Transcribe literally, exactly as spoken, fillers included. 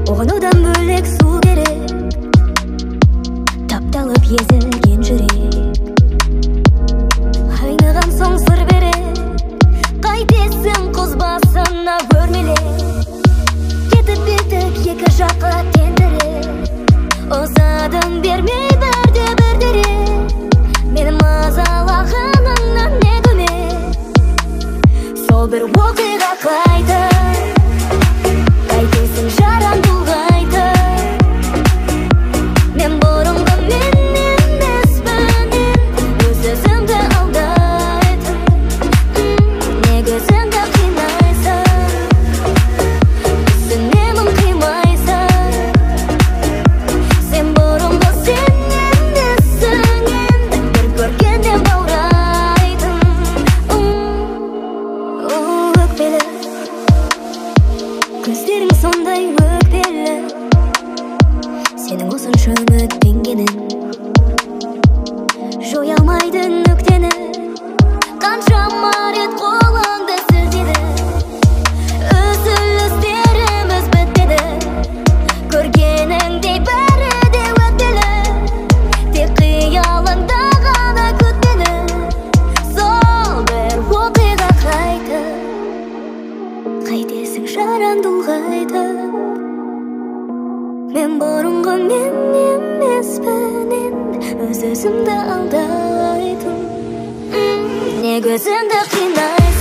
оған одан бөлек су керек, тапталып езілген жүрек. Айныған соң сыр берек, қайтесің құз басына өрмелеп. Кетіп беттік екі жаққа тентірек, ұзадың бермей бірде бірдере. Мені мазалағаныңнан не көмек, сол бір оқиға қайта. Қайтесің жаранды ұлғайты, мен бұрынғы мен емеспін, өз өзімді алдайтын. Неге өзіңді қинайсың, түсінемін қимайсың. Сен бұрынғы сен емессің, енді бір көргенде баурайтын. Өкпелі көздерің сондай өкпелі, сенің осынша үміттенгенің жоя алмайды нүктені. Қаншама рет қолыңды сілтеді, үзілістеріміз бітпеді. Көргеніңдей бәрі де өтпелі, тек қиялыңда ғана күтпені. Сол бір оқиға қайта, қайтесің жаранды ұлғайтып. Мен бұрынғы мен емеспін, енді өз өзімді алдайтын. Неге өзіңді қинайсың.